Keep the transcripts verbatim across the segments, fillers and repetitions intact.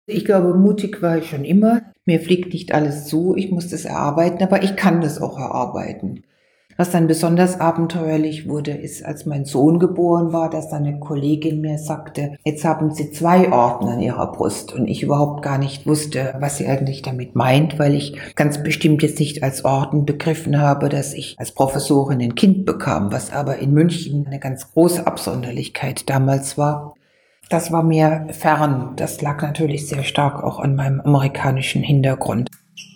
Ich glaube, mutig war ich schon immer. Mir fliegt nicht alles zu, ich muss das erarbeiten, aber ich kann das auch erarbeiten. Was dann besonders abenteuerlich wurde, ist, als mein Sohn geboren war, dass dann eine Kollegin mir sagte, jetzt haben Sie zwei Orden an Ihrer Brust und ich überhaupt gar nicht wusste, was sie eigentlich damit meint, weil ich ganz bestimmt jetzt nicht als Orden begriffen habe, dass ich als Professorin ein Kind bekam, was aber in München eine ganz große Absonderlichkeit damals war. Das war mir fern. Das lag natürlich sehr stark auch an meinem amerikanischen Hintergrund.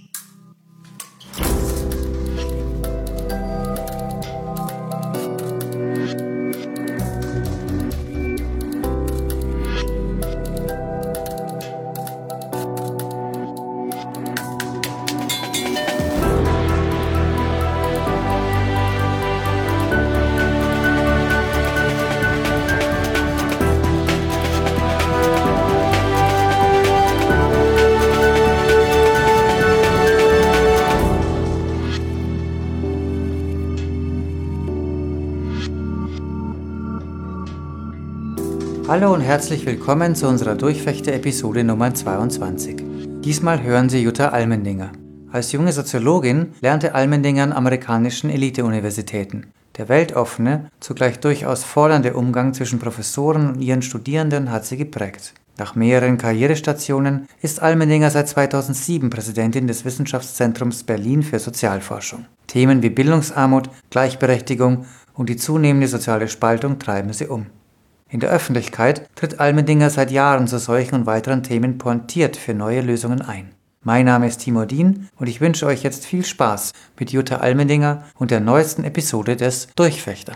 Hallo und herzlich willkommen zu unserer Durchfechter-Episode Nummer zweiundzwanzig. Diesmal hören Sie Jutta Allmendinger. Als junge Soziologin lernte Allmendinger an amerikanischen Elite-Universitäten. Der weltoffene, zugleich durchaus fordernde Umgang zwischen Professoren und ihren Studierenden hat sie geprägt. Nach mehreren Karrierestationen ist Allmendinger seit zweitausendsieben Präsidentin des Wissenschaftszentrums Berlin für Sozialforschung. Themen wie Bildungsarmut, Gleichberechtigung und die zunehmende soziale Spaltung treiben sie um. In der Öffentlichkeit tritt Allmendinger seit Jahren zu solchen und weiteren Themen pointiert für neue Lösungen ein. Mein Name ist Timo Dien und ich wünsche euch jetzt viel Spaß mit Jutta Allmendinger und der neuesten Episode des Durchfechter.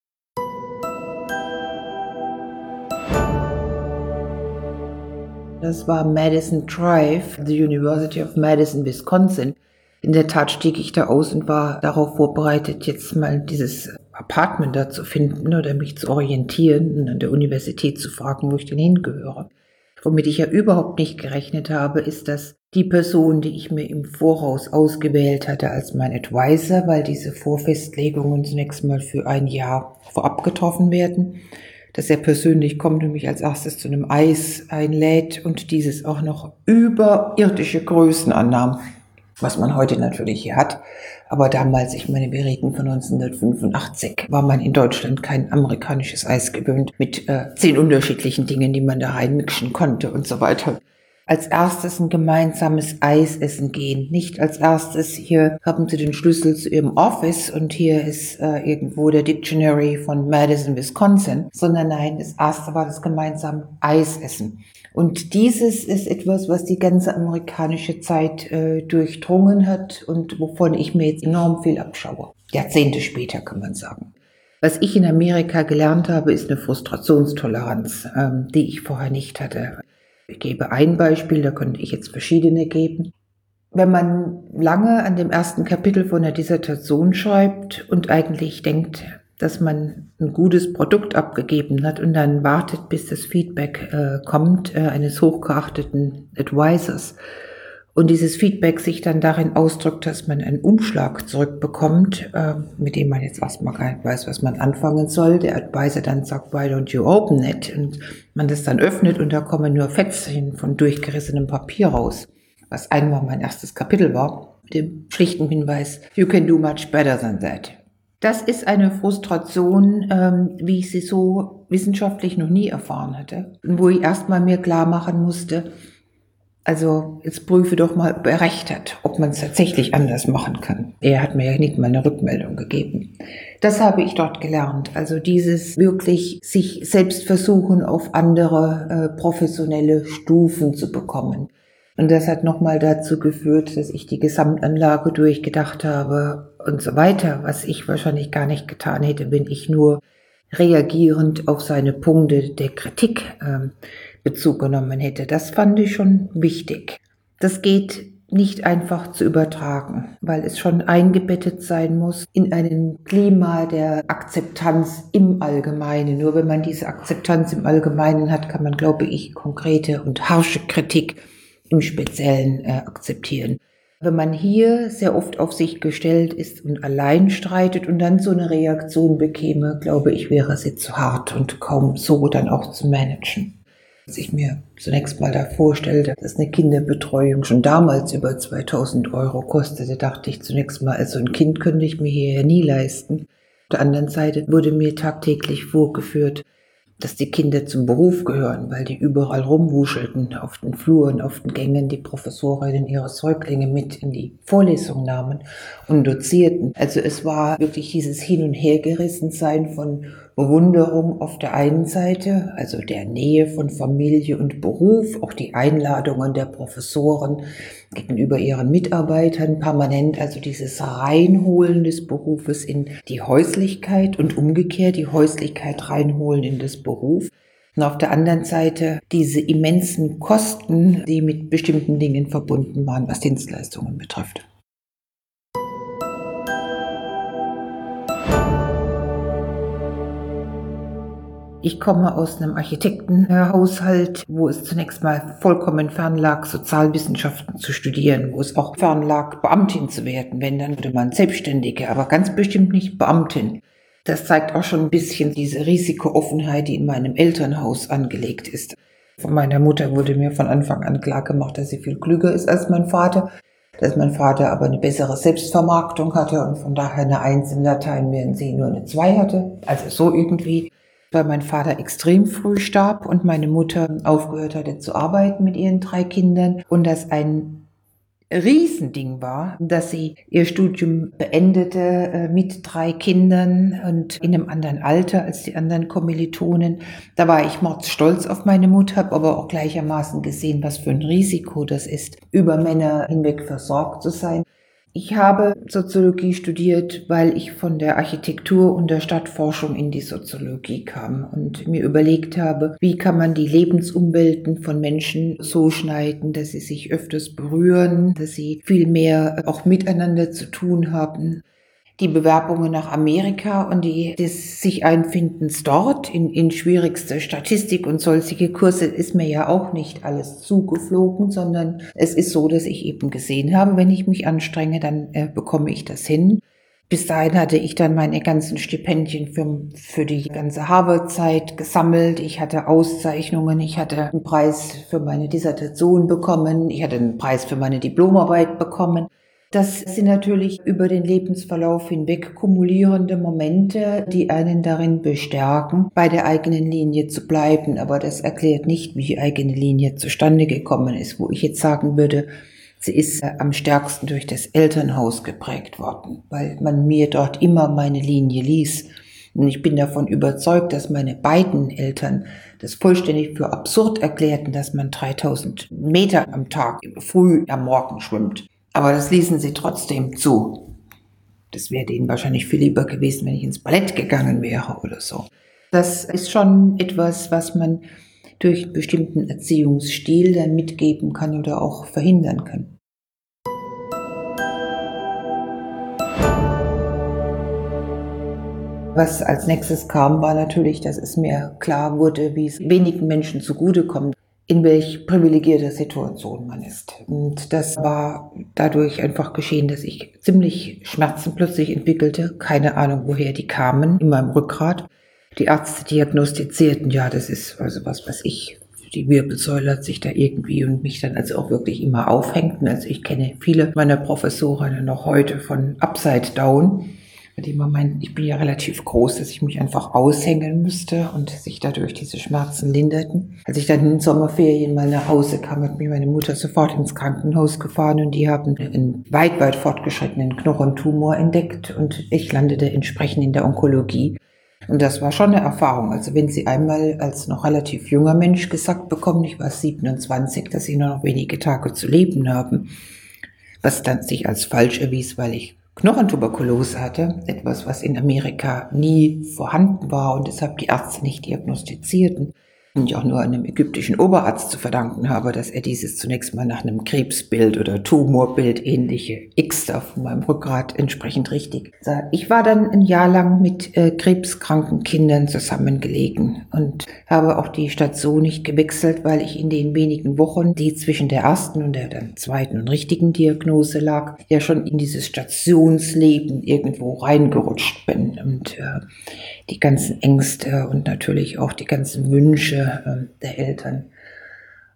Das war Madison Drive, the University of Madison, Wisconsin. In der Tat stieg ich da aus und war darauf vorbereitet, jetzt mal dieses Apartment da zu finden oder mich zu orientieren und an der Universität zu fragen, wo ich denn hingehöre. Womit ich ja überhaupt nicht gerechnet habe, ist, dass die Person, die ich mir im Voraus ausgewählt hatte als mein Advisor, weil diese Vorfestlegungen zunächst mal für ein Jahr vorab getroffen werden, dass er persönlich kommt und mich als erstes zu einem Eis einlädt und dieses auch noch überirdische Größen annahm, was man heute natürlich hier hat. Aber damals, ich meine, wir reden von neunzehnhundertfünfundachtzig, war man in Deutschland kein amerikanisches Eis gewöhnt mit äh, zehn unterschiedlichen Dingen, die man da reinmixen konnte und so weiter. Als erstes ein gemeinsames Eis essen gehen. Nicht als erstes, hier haben Sie den Schlüssel zu Ihrem Office und hier ist äh, irgendwo der Dictionary von Madison, Wisconsin, sondern nein, das erste war das gemeinsame Eis essen. Und dieses ist etwas, was die ganze amerikanische Zeit äh, durchdrungen hat und wovon ich mir jetzt enorm viel abschaue. Jahrzehnte später kann man sagen. Was ich in Amerika gelernt habe, ist eine Frustrationstoleranz, ähm, die ich vorher nicht hatte. Ich gebe ein Beispiel, da könnte ich jetzt verschiedene geben. Wenn man lange an dem ersten Kapitel von der Dissertation schreibt und eigentlich denkt, dass man ein gutes Produkt abgegeben hat und dann wartet, bis das Feedback äh, kommt, äh, eines hochgeachteten Advisors. Und dieses Feedback sich dann darin ausdrückt, dass man einen Umschlag zurückbekommt, äh, mit dem man jetzt erstmal gar nicht weiß, was man anfangen soll. Der Advisor dann sagt, why don't you open it? Und man das dann öffnet und da kommen nur Fetzchen von durchgerissenem Papier raus. Was einmal mein erstes Kapitel war, mit dem schlichten Hinweis, you can do much better than that. Das ist eine Frustration, ähm, wie ich sie so wissenschaftlich noch nie erfahren hatte. Und wo ich erstmal mir klar machen musste, also jetzt prüfe doch mal, ob er recht hat, ob man es tatsächlich anders machen kann. Er hat mir ja nicht mal eine Rückmeldung gegeben. Das habe ich dort gelernt. Also dieses wirklich sich selbst versuchen, auf andere äh, professionelle Stufen zu bekommen. Und das hat nochmal dazu geführt, dass ich die Gesamtanlage durchgedacht habe und so weiter. Was ich wahrscheinlich gar nicht getan hätte, wenn ich nur reagierend auf seine Punkte der Kritik äh, Bezug genommen hätte. Das fand ich schon wichtig. Das geht nicht einfach zu übertragen, weil es schon eingebettet sein muss in einem Klima der Akzeptanz im Allgemeinen. Nur wenn man diese Akzeptanz im Allgemeinen hat, kann man, glaube ich, konkrete und harsche Kritik im Speziellen äh, akzeptieren. Wenn man hier sehr oft auf sich gestellt ist und allein streitet und dann so eine Reaktion bekäme, glaube ich, wäre sie zu hart und kaum so dann auch zu managen. Als ich mir zunächst mal da vorstellte, dass eine Kinderbetreuung schon damals über zweitausend Euro kostete, dachte ich zunächst mal, also ein Kind könnte ich mir hier ja nie leisten. Auf der anderen Seite wurde mir tagtäglich vorgeführt, dass die Kinder zum Beruf gehören, weil die überall rumwuschelten, auf den Fluren, auf den Gängen, die Professorinnen ihre Säuglinge mit in die Vorlesung nahmen und dozierten. Also es war wirklich dieses Hin- und Hergerissensein von Bewunderung auf der einen Seite, also der Nähe von Familie und Beruf, auch die Einladungen der Professoren gegenüber ihren Mitarbeitern permanent, also dieses Reinholen des Berufes in die Häuslichkeit und umgekehrt die Häuslichkeit reinholen in das Beruf. Und auf der anderen Seite diese immensen Kosten, die mit bestimmten Dingen verbunden waren, was Dienstleistungen betrifft. Ich komme aus einem Architektenhaushalt, wo es zunächst mal vollkommen fern lag, Sozialwissenschaften zu studieren, wo es auch fern lag, Beamtin zu werden. Wenn, dann würde man Selbstständige, aber ganz bestimmt nicht Beamtin. Das zeigt auch schon ein bisschen diese Risikooffenheit, die in meinem Elternhaus angelegt ist. Von meiner Mutter wurde mir von Anfang an klar gemacht, dass sie viel klüger ist als mein Vater, dass mein Vater aber eine bessere Selbstvermarktung hatte und von daher eine Eins in Latein, während sie nur eine Zwei hatte. Also so irgendwie, weil mein Vater extrem früh starb und meine Mutter aufgehört hatte zu arbeiten mit ihren drei Kindern und das ein Riesending war, dass sie ihr Studium beendete äh, mit drei Kindern und in einem anderen Alter als die anderen Kommilitonen. Da war ich mordsstolz auf meine Mutter, habe aber auch gleichermaßen gesehen, was für ein Risiko das ist, über Männer hinweg versorgt zu sein. Ich habe Soziologie studiert, weil ich von der Architektur und der Stadtforschung in die Soziologie kam und mir überlegt habe, wie kann man die Lebensumwelten von Menschen so schneiden, dass sie sich öfters berühren, dass sie viel mehr auch miteinander zu tun haben. Die Bewerbungen nach Amerika und die des sich Einfindens dort in, in schwierigster Statistik und solche Kurse ist mir ja auch nicht alles zugeflogen, sondern es ist so, dass ich eben gesehen habe, wenn ich mich anstrenge, dann äh, bekomme ich das hin. Bis dahin hatte ich dann meine ganzen Stipendien für, für die ganze Harvard-Zeit gesammelt. Ich hatte Auszeichnungen, ich hatte einen Preis für meine Dissertation bekommen, ich hatte einen Preis für meine Diplomarbeit bekommen. Das sind natürlich über den Lebensverlauf hinweg kumulierende Momente, die einen darin bestärken, bei der eigenen Linie zu bleiben. Aber das erklärt nicht, wie die eigene Linie zustande gekommen ist, wo ich jetzt sagen würde, sie ist am stärksten durch das Elternhaus geprägt worden, weil man mir dort immer meine Linie ließ. Und ich bin davon überzeugt, dass meine beiden Eltern das vollständig für absurd erklärten, dass man dreitausend Meter am Tag früh am Morgen schwimmt. Aber das ließen sie trotzdem zu. Das wäre denen wahrscheinlich viel lieber gewesen, wenn ich ins Ballett gegangen wäre oder so. Das ist schon etwas, was man durch einen bestimmten Erziehungsstil dann mitgeben kann oder auch verhindern kann. Was als nächstes kam, war natürlich, dass es mir klar wurde, wie es wenigen Menschen zugutekommt, in welch privilegierter Situation man ist. Und das war dadurch einfach geschehen, dass ich ziemlich Schmerzen plötzlich entwickelte, keine Ahnung, woher die kamen, in meinem Rückgrat. Die Ärzte diagnostizierten, ja, das ist also was, was ich, die Wirbelsäule hat sich da irgendwie und mich dann also auch wirklich immer aufhängten. Also ich kenne viele meiner Professorinnen noch heute von Upside Down, bei dem man meint, ich bin ja relativ groß, dass ich mich einfach aushängen müsste und sich dadurch diese Schmerzen linderten. Als ich dann in den Sommerferien mal nach Hause kam, hat mich meine Mutter sofort ins Krankenhaus gefahren und die haben einen weit, weit fortgeschrittenen Knochentumor entdeckt und ich landete entsprechend in der Onkologie. Und das war schon eine Erfahrung. Also wenn Sie einmal als noch relativ junger Mensch gesagt bekommen, ich war siebenundzwanzig, dass Sie nur noch wenige Tage zu leben haben, was dann sich als falsch erwies, weil ich Knochentuberkulose hatte, etwas, was in Amerika nie vorhanden war und deshalb die Ärzte nicht diagnostizierten. Und ich auch nur einem ägyptischen Oberarzt zu verdanken habe, dass er dieses zunächst mal nach einem Krebsbild oder Tumorbild ähnliche X da von meinem Rückgrat entsprechend richtig sah. Ich war dann ein Jahr lang mit äh, krebskranken Kindern zusammengelegen und habe auch die Station nicht gewechselt, weil ich in den wenigen Wochen, die zwischen der ersten und der dann zweiten und richtigen Diagnose lag, ja schon in dieses Stationsleben irgendwo reingerutscht bin und äh, die ganzen Ängste und natürlich auch die ganzen Wünsche der Eltern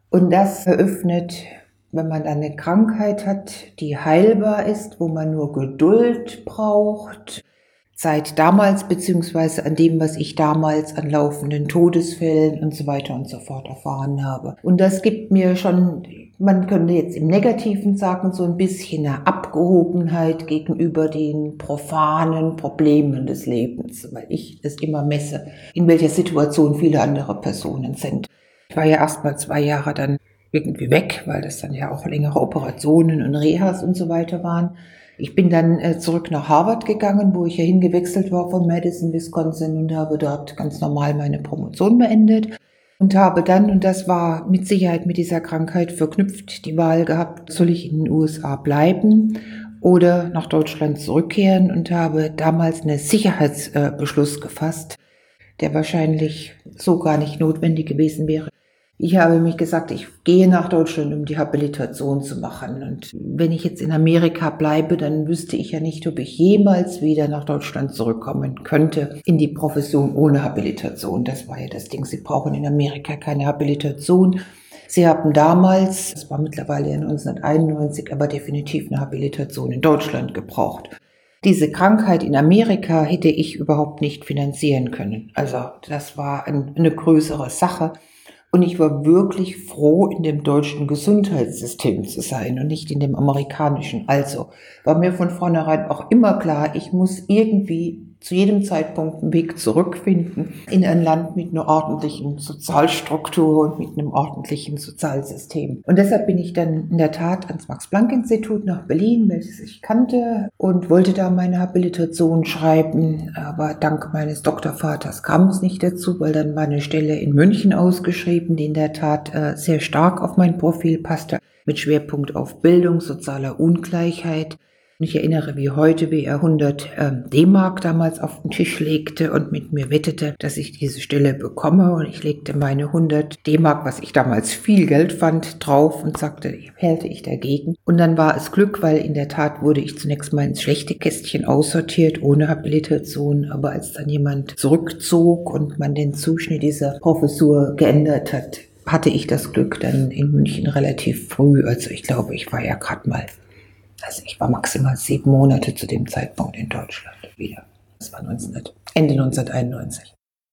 Und das eröffnet, wenn man dann eine Krankheit hat, die heilbar ist, wo man nur Geduld braucht, seit damals beziehungsweise an dem, was ich damals an laufenden Todesfällen und so weiter und so fort erfahren habe. Und das gibt mir schon, man könnte jetzt im Negativen sagen, so ein bisschen eine Abgehobenheit gegenüber den profanen Problemen des Lebens, weil ich das immer messe, in welcher Situation viele andere Personen sind. Ich war ja erst mal zwei Jahre dann irgendwie weg, weil das dann ja auch längere Operationen und Rehas und so weiter waren. Ich bin dann äh, zurück nach Harvard gegangen, wo ich ja hingewechselt war von Madison, Wisconsin, und habe dort ganz normal meine Promotion beendet und habe dann, und das war mit Sicherheit mit dieser Krankheit verknüpft, die Wahl gehabt, soll ich in den U S A bleiben oder nach Deutschland zurückkehren, und habe damals einen Sicherheitsbeschluss äh, gefasst, der wahrscheinlich so gar nicht notwendig gewesen wäre. Ich habe mich gesagt, ich gehe nach Deutschland, um die Habilitation zu machen. Und wenn ich jetzt in Amerika bleibe, dann wüsste ich ja nicht, ob ich jemals wieder nach Deutschland zurückkommen könnte in die Profession ohne Habilitation. Das war ja das Ding. Sie brauchen in Amerika keine Habilitation. Sie haben damals, das war mittlerweile ja neunzehnhunderteinundneunzig, aber definitiv eine Habilitation in Deutschland gebraucht. Diese Krankheit in Amerika hätte ich überhaupt nicht finanzieren können. Also das war ein, eine größere Sache. Und ich war wirklich froh, in dem deutschen Gesundheitssystem zu sein und nicht in dem amerikanischen. Also war mir von vornherein auch immer klar, ich muss irgendwie zu jedem Zeitpunkt einen Weg zurückfinden in ein Land mit einer ordentlichen Sozialstruktur und mit einem ordentlichen Sozialsystem. Und deshalb bin ich dann in der Tat ans Max-Planck-Institut nach Berlin, welches ich kannte, und wollte da meine Habilitation schreiben. Aber dank meines Doktorvaters kam es nicht dazu, weil dann war eine Stelle in München ausgeschrieben, die in der Tat äh, sehr stark auf mein Profil passte, mit Schwerpunkt auf Bildung, sozialer Ungleichheit. Und ich erinnere wie heute, wie er hundert D-Mark damals auf den Tisch legte und mit mir wettete, dass ich diese Stelle bekomme. Und ich legte meine hundert D-Mark, was ich damals viel Geld fand, drauf und sagte, hätte ich dagegen. Und dann war es Glück, weil in der Tat wurde ich zunächst mal ins schlechte Kästchen aussortiert, ohne Habilitation. Aber als dann jemand zurückzog und man den Zuschnitt dieser Professur geändert hat, hatte ich das Glück dann in München relativ früh. Also ich glaube, ich war ja gerade mal Also ich war maximal sieben Monate zu dem Zeitpunkt in Deutschland wieder. Das war neunzehn, Ende neunzehnhunderteinundneunzig.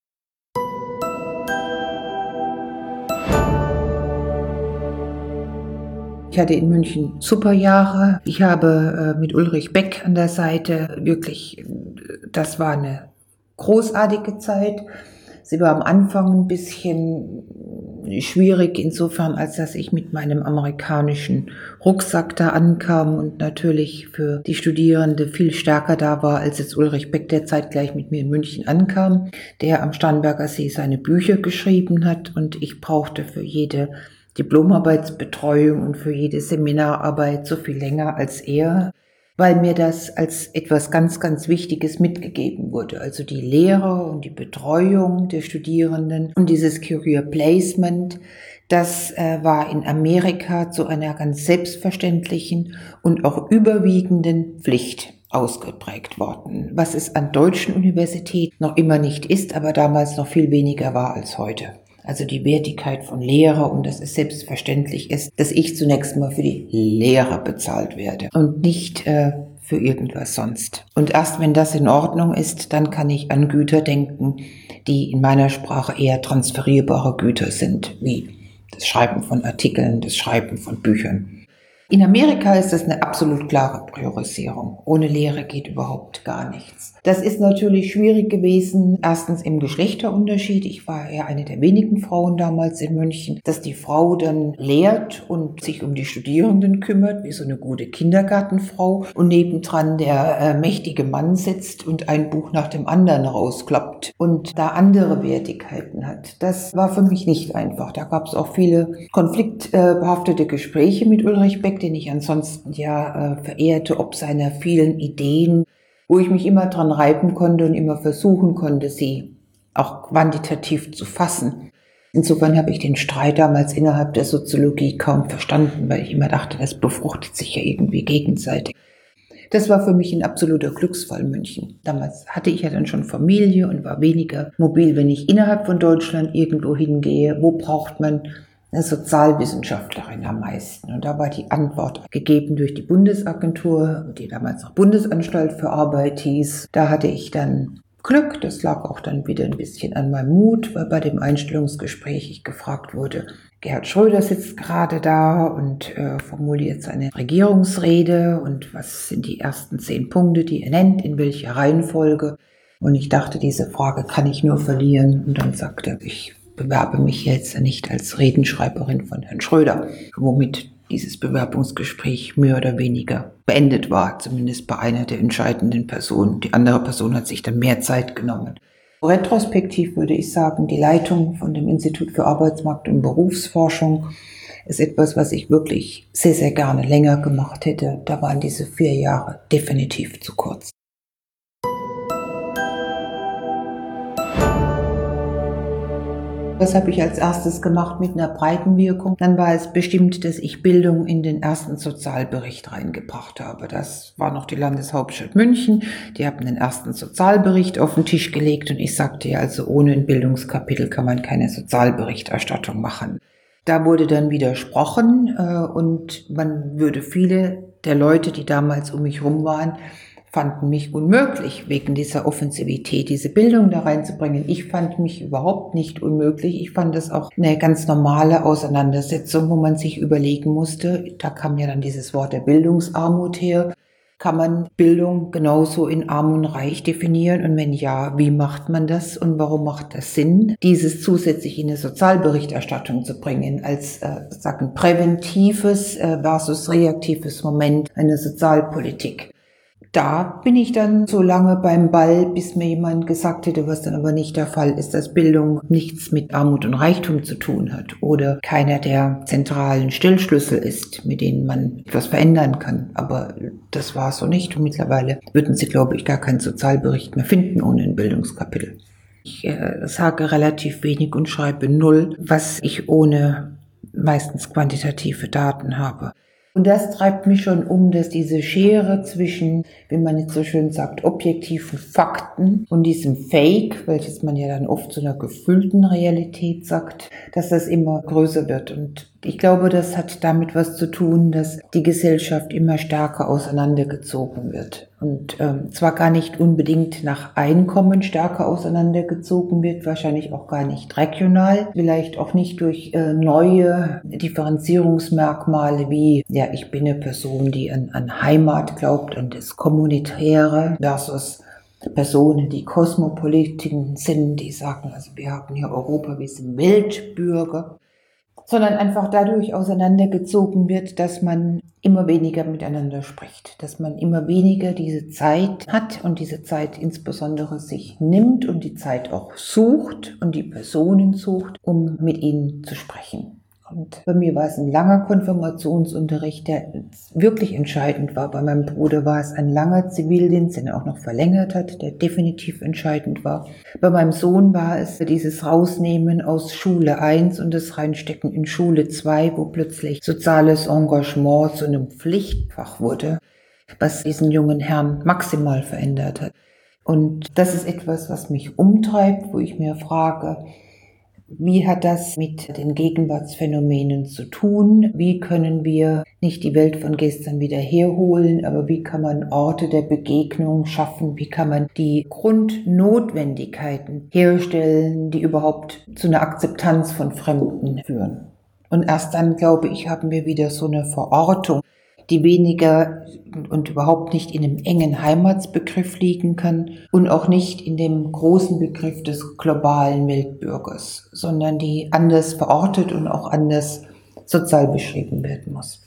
Ich hatte in München super Jahre. Ich habe äh, mit Ulrich Beck an der Seite wirklich, das war eine großartige Zeit. Sie war am Anfang ein bisschen schwierig insofern, als dass ich mit meinem amerikanischen Rucksack da ankam und natürlich für die Studierende viel stärker da war, als jetzt Ulrich Beck, der zeitgleich mit mir in München ankam, der am Starnberger See seine Bücher geschrieben hat, und ich brauchte für jede Diplomarbeitsbetreuung und für jede Seminararbeit so viel länger als er, weil mir das als etwas ganz, ganz Wichtiges mitgegeben wurde. Also die Lehre und die Betreuung der Studierenden und dieses Career Placement, das äh, war in Amerika zu einer ganz selbstverständlichen und auch überwiegenden Pflicht ausgeprägt worden, was es an deutschen Universitäten noch immer nicht ist, aber damals noch viel weniger war als heute. Also die Wertigkeit von Lehre und dass es selbstverständlich ist, dass ich zunächst mal für die Lehre bezahlt werde und nicht äh, für irgendwas sonst. Und erst wenn das in Ordnung ist, dann kann ich an Güter denken, die in meiner Sprache eher transferierbare Güter sind, wie das Schreiben von Artikeln, das Schreiben von Büchern. In Amerika ist das eine absolut klare Priorisierung. Ohne Lehre geht überhaupt gar nichts. Das ist natürlich schwierig gewesen, erstens im Geschlechterunterschied. Ich war ja eine der wenigen Frauen damals in München, dass die Frau dann lehrt und sich um die Studierenden kümmert, wie so eine gute Kindergartenfrau, und nebendran der äh, mächtige Mann sitzt und ein Buch nach dem anderen rausklappt und da andere Wertigkeiten hat. Das war für mich nicht einfach. Da gab es auch viele konfliktbehaftete Gespräche mit Ulrich Beck, den ich ansonsten ja äh, verehrte, ob seiner vielen Ideen, wo ich mich immer dran reiben konnte und immer versuchen konnte, sie auch quantitativ zu fassen. Insofern habe ich den Streit damals innerhalb der Soziologie kaum verstanden, weil ich immer dachte, das befruchtet sich ja irgendwie gegenseitig. Das war für mich ein absoluter Glücksfall, München. Damals hatte ich ja dann schon Familie und war weniger mobil, wenn ich innerhalb von Deutschland irgendwo hingehe. Wo braucht man eine Sozialwissenschaftlerin am meisten. Und da war die Antwort gegeben durch die Bundesagentur, die damals noch Bundesanstalt für Arbeit hieß. Da hatte ich dann Glück, das lag auch dann wieder ein bisschen an meinem Mut, weil bei dem Einstellungsgespräch ich gefragt wurde, Gerhard Schröder sitzt gerade da und äh, formuliert seine Regierungsrede und was sind die ersten zehn Punkte, die er nennt, in welcher Reihenfolge. Und ich dachte, diese Frage kann ich nur verlieren. Und dann sagte er, ich bewerbe mich jetzt nicht als Redenschreiberin von Herrn Schröder, womit dieses Bewerbungsgespräch mehr oder weniger beendet war, zumindest bei einer der entscheidenden Personen. Die andere Person hat sich dann mehr Zeit genommen. Retrospektiv würde ich sagen, die Leitung von dem Institut für Arbeitsmarkt- und Berufsforschung ist etwas, was ich wirklich sehr, sehr gerne länger gemacht hätte. Da waren diese vier Jahre definitiv zu kurz. Das habe ich als erstes gemacht mit einer breiten Wirkung. Dann war es bestimmt, dass ich Bildung in den ersten Sozialbericht reingebracht habe. Das war noch die Landeshauptstadt München. Die haben den ersten Sozialbericht auf den Tisch gelegt und ich sagte ja, also ohne ein Bildungskapitel kann man keine Sozialberichterstattung machen. Da wurde dann widersprochen äh, und man würde viele der Leute, die damals um mich rum waren, fanden mich unmöglich, wegen dieser Offensivität, diese Bildung da reinzubringen. Ich fand mich überhaupt nicht unmöglich. Ich fand das auch eine ganz normale Auseinandersetzung, wo man sich überlegen musste, da kam ja dann dieses Wort der Bildungsarmut her, kann man Bildung genauso in Arm und Reich definieren? Und wenn ja, wie macht man das und warum macht das Sinn, dieses zusätzlich in eine Sozialberichterstattung zu bringen, als äh, sagen präventives äh, versus reaktives Moment einer Sozialpolitik? Da bin ich dann so lange beim Ball, bis mir jemand gesagt hätte, was dann aber nicht der Fall ist, dass Bildung nichts mit Armut und Reichtum zu tun hat oder keiner der zentralen Stellschlüssel ist, mit denen man etwas verändern kann. Aber das war so nicht und mittlerweile würden Sie, glaube ich, gar keinen Sozialbericht mehr finden ohne ein Bildungskapitel. Ich äh, sage relativ wenig und schreibe null, was ich ohne meistens quantitative Daten habe. Und das treibt mich schon um, dass diese Schere zwischen, wie man jetzt so schön sagt, objektiven Fakten und diesem Fake, welches man ja dann oft zu einer gefühlten Realität sagt, dass das immer größer wird. Und ich glaube, das hat damit was zu tun, dass die Gesellschaft immer stärker auseinandergezogen wird. Und ähm, zwar gar nicht unbedingt nach Einkommen stärker auseinandergezogen wird, wahrscheinlich auch gar nicht regional, vielleicht auch nicht durch äh, neue Differenzierungsmerkmale wie, ja, ich bin eine Person, die an, an Heimat glaubt und das Kommunitäre versus Personen, die Kosmopoliten sind, die sagen, also wir haben hier Europa, wir sind Weltbürger, sondern einfach dadurch auseinandergezogen wird, dass man immer weniger miteinander spricht, dass man immer weniger diese Zeit hat und diese Zeit insbesondere sich nimmt und die Zeit auch sucht und die Personen sucht, um mit ihnen zu sprechen. Und bei mir war es ein langer Konfirmationsunterricht, der wirklich entscheidend war. Bei meinem Bruder war es ein langer Zivildienst, den er auch noch verlängert hat, der definitiv entscheidend war. Bei meinem Sohn war es dieses Rausnehmen aus Schule eins und das Reinstecken in Schule zwei, wo plötzlich soziales Engagement zu einem Pflichtfach wurde, was diesen jungen Herrn maximal verändert hat. Und das ist etwas, was mich umtreibt, wo ich mir frage, wie hat das mit den Gegenwartsphänomenen zu tun? Wie können wir nicht die Welt von gestern wieder herholen, aber wie kann man Orte der Begegnung schaffen? Wie kann man die Grundnotwendigkeiten herstellen, die überhaupt zu einer Akzeptanz von Fremden führen? Und erst dann, glaube ich, haben wir wieder so eine Verortung, die weniger und überhaupt nicht in einem engen Heimatsbegriff liegen kann und auch nicht in dem großen Begriff des globalen Weltbürgers, sondern die anders verortet und auch anders sozial beschrieben werden muss.